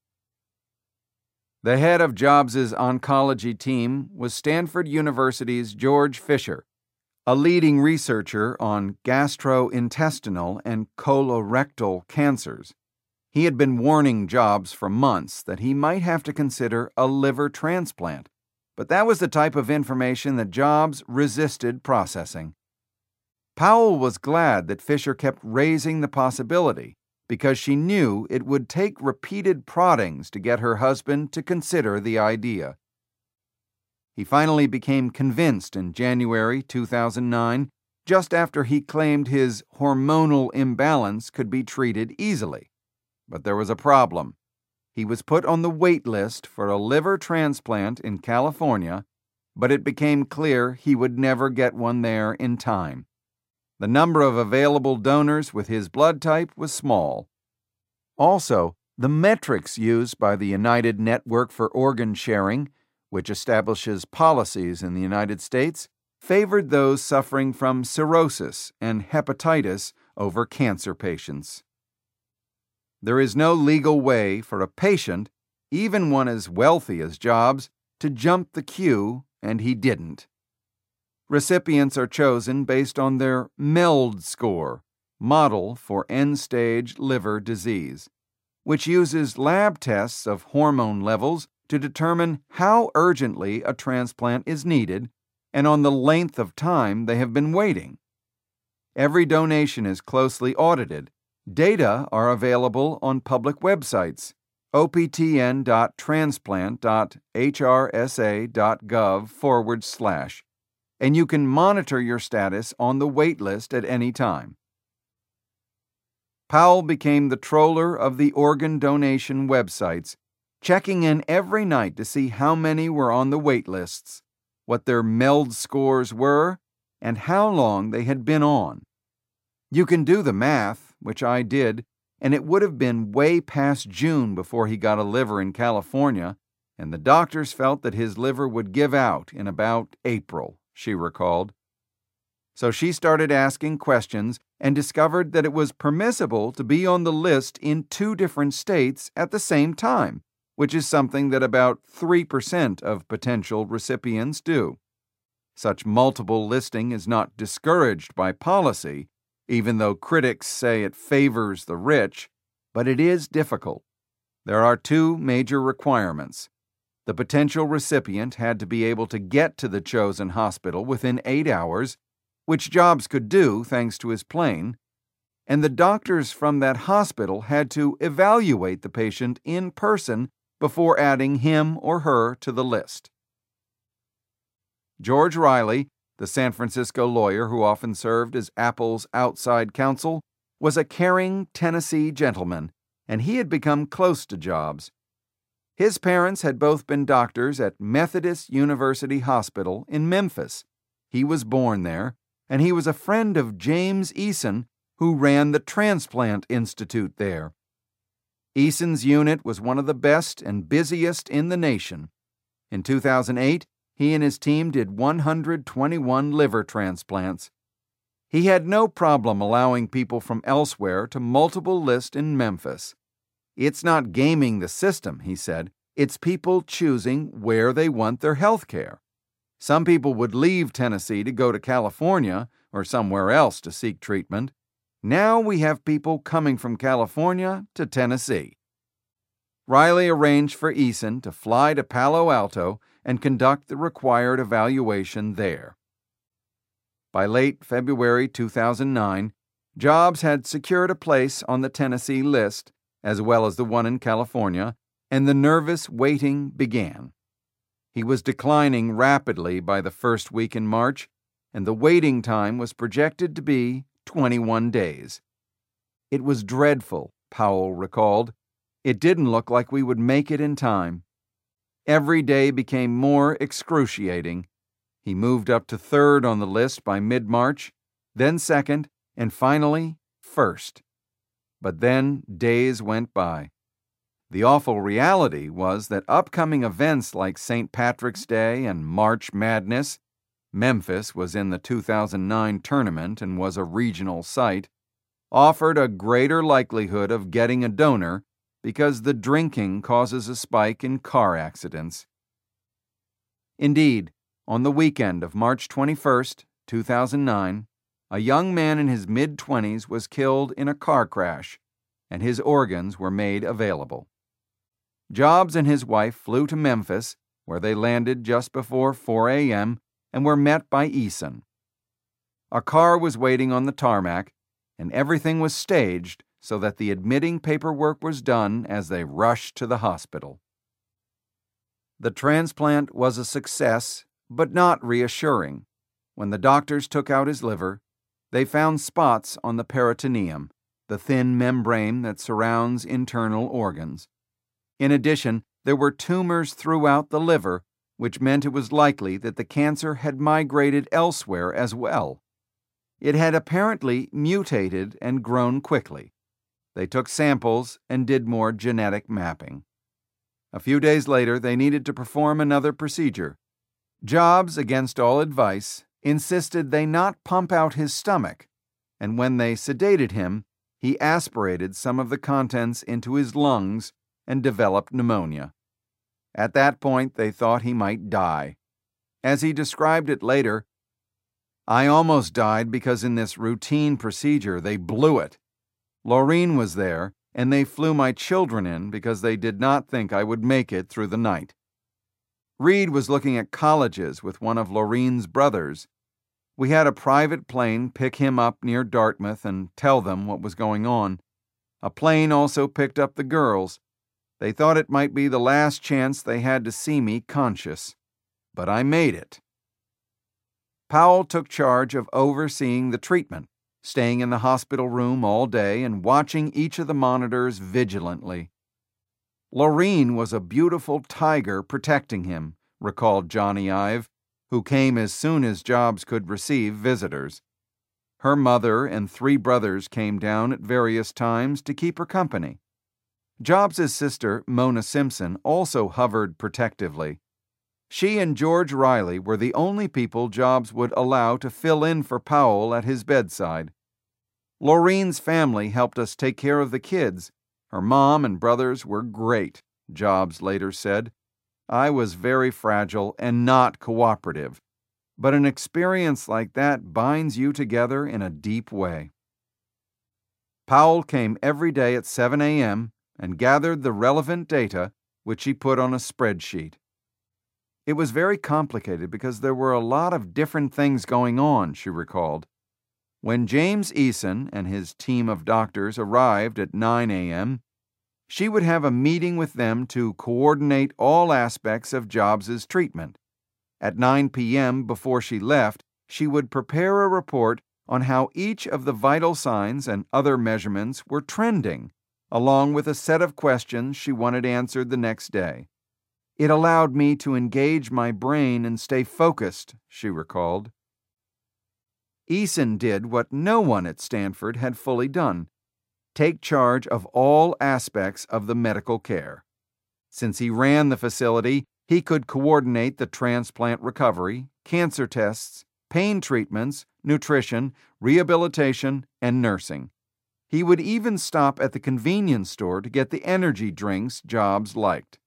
The head of Jobs' oncology team was Stanford University's George Fisher, a leading researcher on gastrointestinal and colorectal cancers. He had been warning Jobs for months that he might have to consider a liver transplant, but that was the type of information that Jobs resisted processing. Powell was glad that Fisher kept raising the possibility, because she knew it would take repeated proddings to get her husband to consider the idea. He finally became convinced in January two thousand nine just after he claimed his hormonal imbalance could be treated easily. But there was a problem. He was put on the wait list for a liver transplant in California, but it became clear he would never get one there in time. The number of available donors with his blood type was small. Also, the metrics used by the United Network for Organ Sharing, which establishes policies in the United States, favored those suffering from cirrhosis and hepatitis over cancer patients. There is no legal way for a patient, even one as wealthy as Jobs, to jump the queue, and he didn't. Recipients are chosen based on their MELD score, Model for End-Stage Liver Disease, which uses lab tests of hormone levels to determine how urgently a transplant is needed and on the length of time they have been waiting. Every donation is closely audited. Data are available on public websites, optn.transplant.hrsa.gov forward slash, and you can monitor your status on the wait list at any time. Powell became the troller of the organ donation websites, checking in every night to see how many were on the wait lists, what their MELD scores were, and how long they had been on. You can do the math, which I did, and it would have been way past June before he got a liver in California, and the doctors felt that his liver would give out in about April, she recalled. So she started asking questions and discovered that it was permissible to be on the list in two different states at the same time, which is something that about three percent of potential recipients do. Such multiple listing is not discouraged by policy, even though critics say it favors the rich, but it is difficult. There are two major requirements. The potential recipient had to be able to get to the chosen hospital within eight hours, which Jobs could do thanks to his plane, and the doctors from that hospital had to evaluate the patient in person before adding him or her to the list. George Riley, the San Francisco lawyer who often served as Apple's outside counsel, was a caring Tennessee gentleman, and he had become close to Jobs. His parents had both been doctors at Methodist University Hospital in Memphis. He was born there, and he was a friend of James Eason, who ran the Transplant Institute there. Eason's unit was one of the best and busiest in the nation. In two thousand eight, he and his team did one hundred twenty-one liver transplants. He had no problem allowing people from elsewhere to multiple list in Memphis. It's not gaming the system, he said. It's people choosing where they want their health care. Some people would leave Tennessee to go to California or somewhere else to seek treatment. Now we have people coming from California to Tennessee. Riley arranged for Eason to fly to Palo Alto and conduct the required evaluation there. By late February two thousand nine, Jobs had secured a place on the Tennessee list, as well as the one in California, and the nervous waiting began. He was declining rapidly by the first week in March, and the waiting time was projected to be twenty-one days. It was dreadful, Powell recalled. It didn't look like we would make it in time. Every day became more excruciating. He moved up to third on the list by mid-March, then second, and finally first. But then days went by. The awful reality was that upcoming events like Saint Patrick's Day and March Madness — Memphis was in the two thousand nine tournament and was a regional site — offered a greater likelihood of getting a donor because the drinking causes a spike in car accidents. Indeed, on the weekend of March twenty-first, two thousand nine, a young man in his mid-twenties was killed in a car crash, and his organs were made available. Jobs and his wife flew to Memphis, where they landed just before four a.m., and were met by Eason. A car was waiting on the tarmac, and everything was staged so that the admitting paperwork was done as they rushed to the hospital. The transplant was a success, but not reassuring. When the doctors took out his liver, They found spots on the peritoneum, the thin membrane that surrounds internal organs. In addition, there were tumors throughout the liver, which meant it was likely that the cancer had migrated elsewhere as well. It had apparently mutated and grown quickly. They took samples and did more genetic mapping. A few days later, they needed to perform another procedure. Jobs, against all advice, insisted they not pump out his stomach, and when they sedated him, he aspirated some of the contents into his lungs and developed pneumonia. At that point, they thought he might die. As he described it later, "I almost died because in this routine procedure they blew it. Laureen was there, and they flew my children in because they did not think I would make it through the night." Reed was looking at colleges with one of Laureen's brothers. "We had a private plane pick him up near Dartmouth and tell them what was going on. A plane also picked up the girls. They thought it might be the last chance they had to see me conscious. But I made it." Powell took charge of overseeing the treatment, staying in the hospital room all day and watching each of the monitors vigilantly. "Laureen was a beautiful tiger protecting him," recalled Johnny Ive, who came as soon as Jobs could receive visitors. Her mother and three brothers came down at various times to keep her company. Jobs' sister, Mona Simpson, also hovered protectively. She and George Riley were the only people Jobs would allow to fill in for Powell at his bedside. "Laureen's family helped us take care of the kids. Her mom and brothers were great," Jobs later said. "I was very fragile and not cooperative, but an experience like that binds you together in a deep way." Powell came every day at seven a.m. and gathered the relevant data, which he put on a spreadsheet. It was very complicated because there were a lot of different things going on, she recalled. When James Eason and his team of doctors arrived at nine a.m., she would have a meeting with them to coordinate all aspects of Jobs' treatment. At nine p.m., before she left, she would prepare a report on how each of the vital signs and other measurements were trending, along with a set of questions she wanted answered the next day. "It allowed me to engage my brain and stay focused," she recalled. Eason did what no one at Stanford had fully done: take charge of all aspects of the medical care. Since he ran the facility, he could coordinate the transplant recovery, cancer tests, pain treatments, nutrition, rehabilitation, and nursing. He would even stop at the convenience store to get the energy drinks Jobs liked.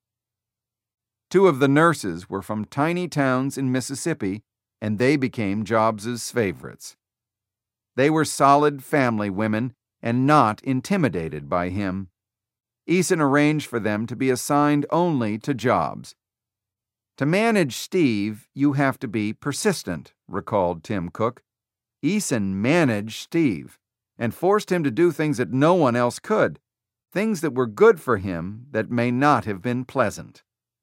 Two of the nurses were from tiny towns in Mississippi, and they became Jobs' favorites. They were solid family women and not intimidated by him. Eason arranged for them to be assigned only to Jobs. "To manage Steve, you have to be persistent," recalled Tim Cook. Eason managed Steve and forced him to do things that no one else could, things that were good for him that may not have been pleasant.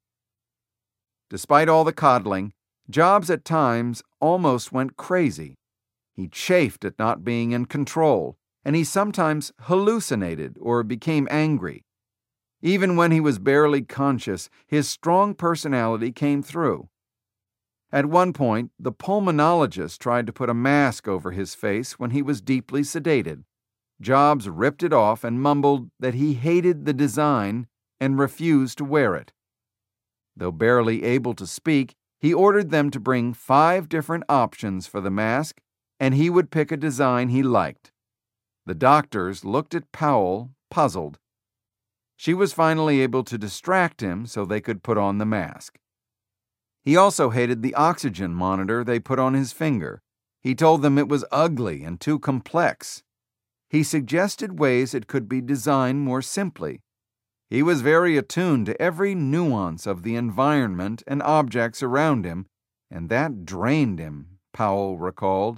Despite all the coddling, Jobs at times almost went crazy. He chafed at not being in control, and he sometimes hallucinated or became angry. Even when he was barely conscious, his strong personality came through. At one point, the pulmonologist tried to put a mask over his face when he was deeply sedated. Jobs ripped it off and mumbled that he hated the design and refused to wear it. Though barely able to speak, he ordered them to bring five different options for the mask, and he would pick a design he liked. The doctors looked at Powell, puzzled. She was finally able to distract him so they could put on the mask. He also hated the oxygen monitor they put on his finger. He told them it was ugly and too complex. He suggested ways it could be designed more simply. He was very attuned to every nuance of the environment and objects around him, and that drained him, Powell recalled.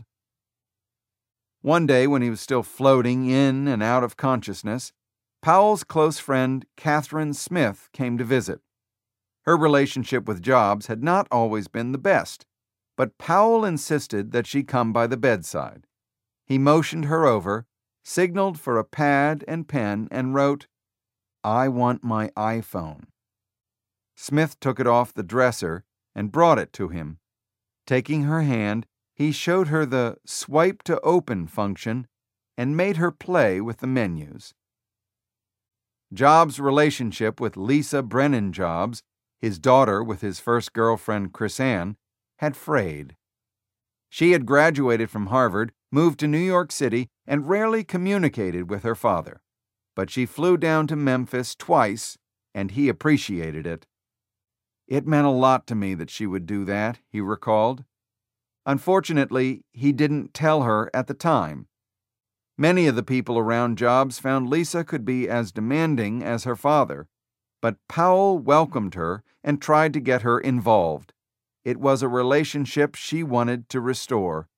One day, when he was still floating in and out of consciousness, Powell's close friend Catherine Smith came to visit. Her relationship with Jobs had not always been the best, but Powell insisted that she come by the bedside. He motioned her over, signaled for a pad and pen, and wrote, "I want my iPhone." Smith took it off the dresser and brought it to him. Taking her hand, he showed her the swipe to open function and made her play with the menus. Jobs' relationship with Lisa Brennan Jobs, his daughter with his first girlfriend Chrisanne, had frayed. She had graduated from Harvard, moved to New York City, and rarely communicated with her father. But she flew down to Memphis twice, and he appreciated it. "It meant a lot to me that she would do that," he recalled. Unfortunately, he didn't tell her at the time. Many of the people around Jobs found Lisa could be as demanding as her father, but Powell welcomed her and tried to get her involved. It was a relationship she wanted to restore.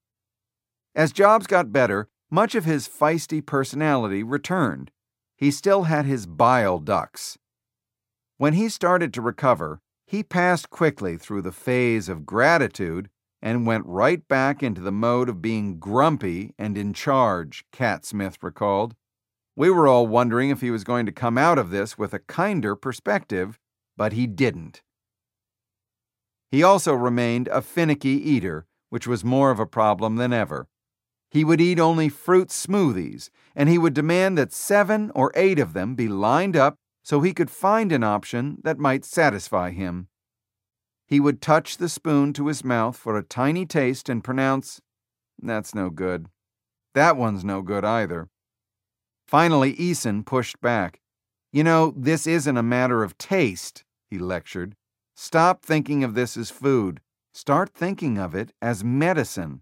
As Jobs got better, much of his feisty personality returned. He still had his bile ducts. When he started to recover, he passed quickly through the phase of gratitude and went right back into the mode of being grumpy and in charge, Cat Smith recalled. "We were all wondering if he was going to come out of this with a kinder perspective, but he didn't." He also remained a finicky eater, which was more of a problem than ever. He would eat only fruit smoothies, and he would demand that seven or eight of them be lined up so he could find an option that might satisfy him. He would touch the spoon to his mouth for a tiny taste and pronounce, "That's no good. That one's no good either." Finally, Eason pushed back. "You know, this isn't a matter of taste," he lectured. "Stop thinking of this as food. Start thinking of it as medicine."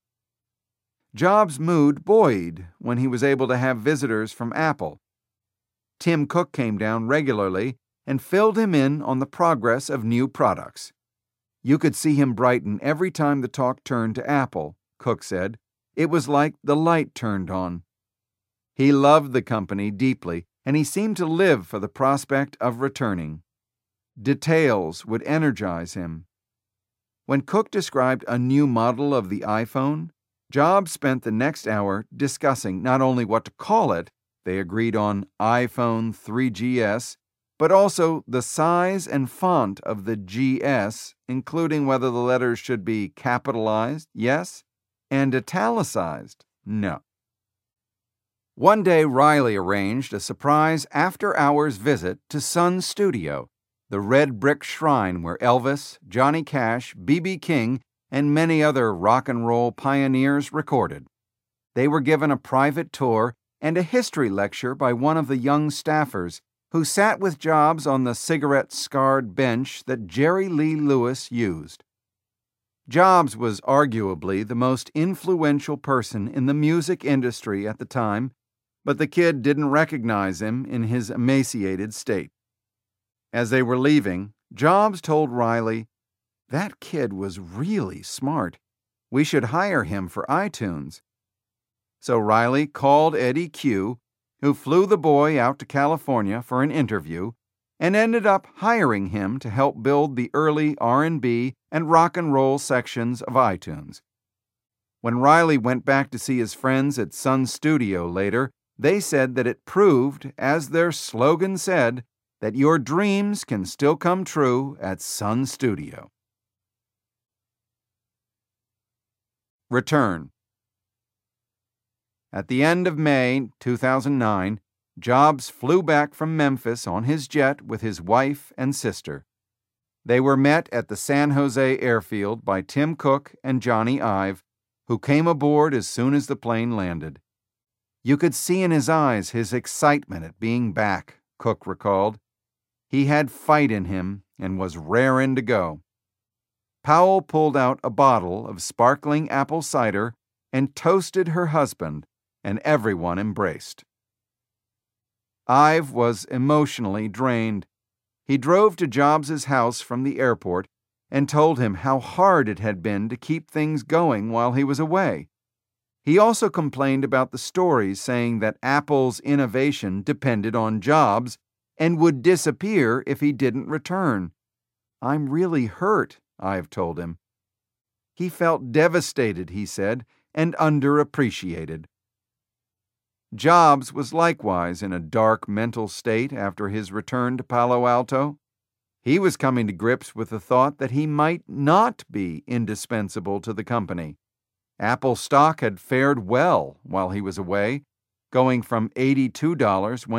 Jobs' mood buoyed when he was able to have visitors from Apple. Tim Cook came down regularly and filled him in on the progress of new products. You could see him brighten every time the talk turned to Apple, Cook said. It was like the light turned on. He loved the company deeply, and he seemed to live for the prospect of returning. Details would energize him. When Cook described a new model of the iPhone, Jobs spent the next hour discussing not only what to call it, they agreed on iPhone three G S, but also the size and font of the G S, including whether the letters should be capitalized, yes, and italicized, no. One day, Riley arranged a surprise after-hours visit to Sun Studio, the red brick shrine where Elvis, Johnny Cash, B B King, and many other rock and roll pioneers recorded. They were given a private tour and a history lecture by one of the young staffers who sat with Jobs on the cigarette-scarred bench that Jerry Lee Lewis used. Jobs was arguably the most influential person in the music industry at the time, but the kid didn't recognize him in his emaciated state. As they were leaving, Jobs told Riley, "That kid was really smart. We should hire him for iTunes." So Riley called Eddie Q, who flew the boy out to California for an interview, and ended up hiring him to help build the early R and B and rock and roll sections of iTunes. When Riley went back to see his friends at Sun Studio later, they said that it proved, as their slogan said, that your dreams can still come true at Sun Studio. Return. At the end of May two thousand nine, Jobs flew back from Memphis on his jet with his wife and sister. They were met at the San Jose airfield by Tim Cook and Johnny Ive, who came aboard as soon as the plane landed. You could see in his eyes his excitement at being back, Cook recalled. He had fight in him and was raring to go. Powell pulled out a bottle of sparkling apple cider and toasted her husband, and everyone embraced. Ive was emotionally drained. He drove to Jobs' house from the airport and told him how hard it had been to keep things going while he was away. He also complained about the stories saying that Apple's innovation depended on Jobs and would disappear if he didn't return. "I'm really hurt," Ive told him. He felt devastated, he said, and underappreciated. Jobs was likewise in a dark mental state after his return to Palo Alto. He was coming to grips with the thought that he might not be indispensable to the company. Apple stock had fared well while he was away, going from eighty-two dollars when